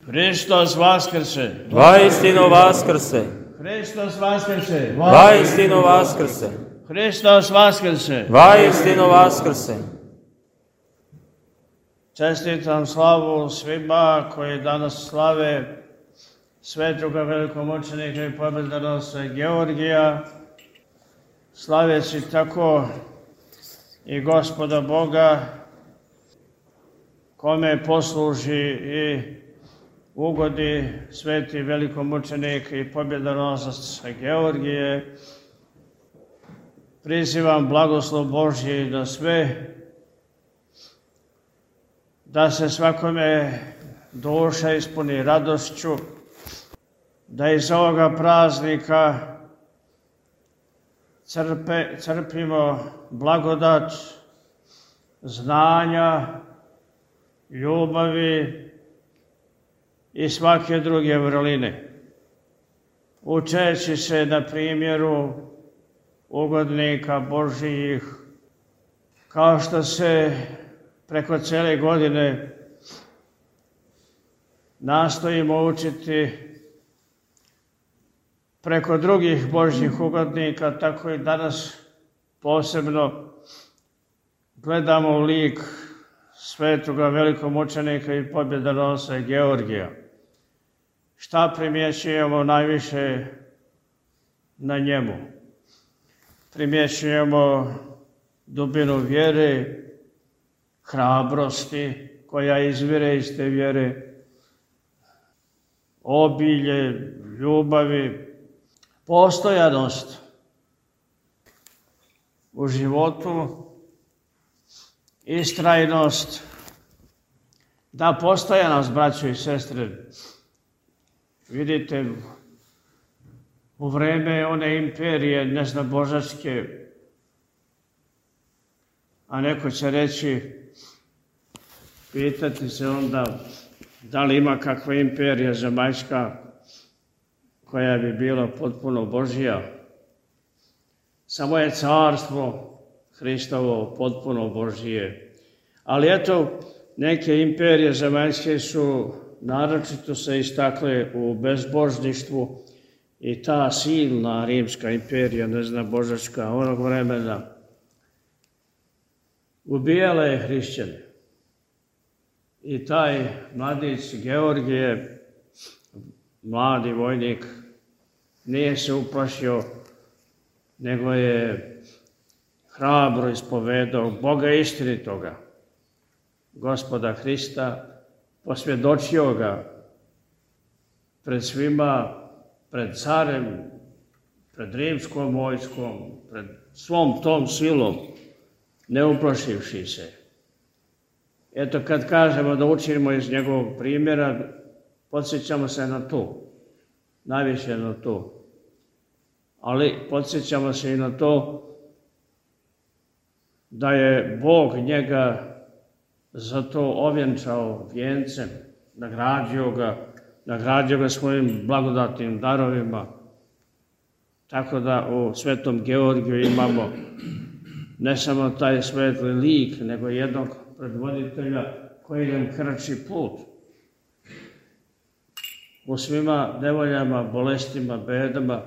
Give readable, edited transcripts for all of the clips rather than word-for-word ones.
Hristos vaskrse! Vaistinu vaskrse! Hristos vaskrse! Vaistinu vaskrse! Hristos vaskrse! Vaistinu vaskrse! Čestitam slavu svima koji danas slave svetoga velikomučenika i pobjedonosca Georgija, slaveći tako i Gospoda Boga, kome posluži i ugodi sveti velikomučenik i pobjedonosac Georgije. Prizivam blagoslov Božji da se svakome duša ispuni radošću, da iz ovoga praznika crpimo blagodat znanja, ljubavi i svake druge vrline, učeći se na primjeru ugodnika Božijih, kao što se preko cijele godine nastojimo učiti preko drugih Božjih ugodnika, tako i danas posebno gledamo u lik svetoga velikomučenika i pobjedonosca Georgija. Šta primjećujemo najviše na njemu? Primjećujemo dubinu vjere, hrabrosti koja izvire iz te vjere, obilje, ljubavi, postojanost u životu, istrajnost. Da, postojanost, braćo i sestre. Vidite, u vreme one imperije neznabožačke, a neko će reći, pitati se onda da li ima kakva imperija zemaljska koja bi bila potpuno Božja. Samo je carstvo Hristovo potpuno Božije. Ali eto, neke imperije zemaljske su naročito se istakle u bezbožništvu i ta silna rimska imperija, neznabožačka, onog vremena, ubijala je hrišćane. I taj mladić Georgije, mladi vojnik, nije se uplašio, nego je hrabro ispovedao Boga istinitoga, Gospoda Hrista, posvjedočio ga pred svima, pred carem, pred rimskom vojskom, pred svom tom silom, ne uplašivši se. Eto, kad kažemo da učimo iz njegovog primjera, podsjećamo se na to, najviše na to. Ali podsjećamo se i na to da je Bog njega za to ovjenčao vijencem, nagradio ga svojim blagodatnim darovima. Tako da u svetom Georgiju imamo ne samo taj svetli lik, nego jednog predvoditelja koji nam krači put u svima nevoljama, bolestima, bedama,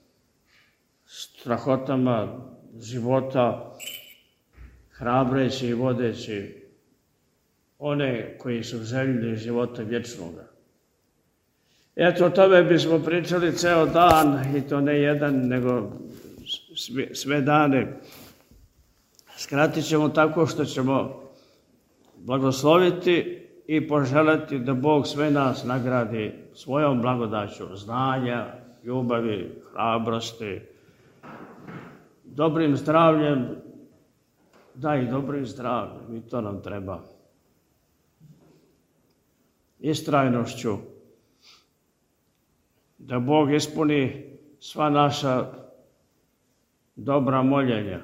strahotama života, hrabreći i vodeći one koji su željeli života vječnoga. Eto, o tome bismo pričali ceo dan, i to ne jedan, nego sve dane. Skratit ćemo tako što ćemo blagosloviti i poželiti da Bog sve nas nagradi svojom blagodaću znanja, ljubavi, hrabrosti, dobrim zdravljem, da i dobrim zdravljem, i to nam treba. Istrajnošću, da Bog ispuni sva naša dobra moljenja.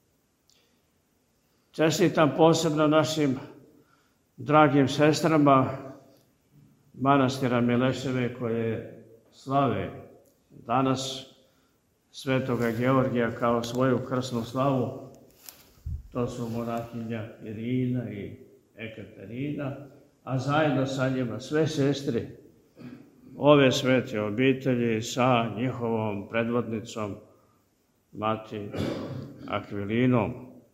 Čestitam posebno našim dragim sestrama manastira Mileševe koje slave danas svetoga Georgija kao svoju krsnu slavu. To su monahinja Irina i Ekaterina, a zajedno sa njima sve sestri ove svete obitelji sa njihovom predvodnicom Mati Akvilinom.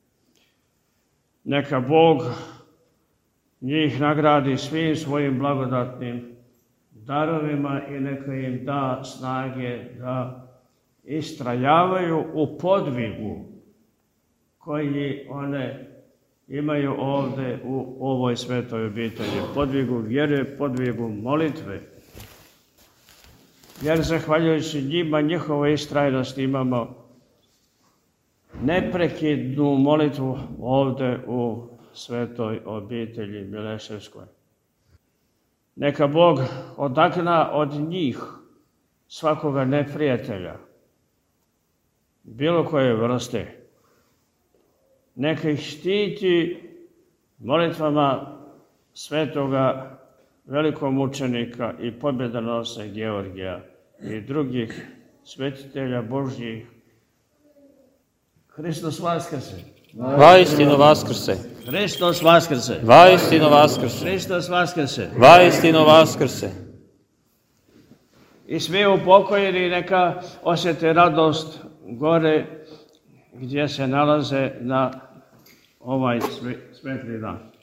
Neka Bog njih nagradi svim svojim blagodatnim darovima i neka im da snage da istrajavaju u podvigu koji one imaju ovde u ovoj svetoj obitelji. Podvigu vjere, podvigu molitve. Jer zahvaljujući njima, njihovoj istrajnosti imamo neprekidnu molitvu ovde u svetoj obitelji Mileševskoj. Neka Bog odagna od njih svakoga neprijatelja, bilo koje vrste. Neka ih štiti molitvama svetoga velikomučenika i pobjedonosca Georgija i drugih svetitelja Božjih. Hristos vaskrse! Vaistinu vaskrse! Hristos vaskrse! Vaistinu vaskrse! Hristos vaskrse! Vaistinu vaskrse! I svi upokojeni neka osjete radost gore gdje se nalaze na ovaj svetli dan.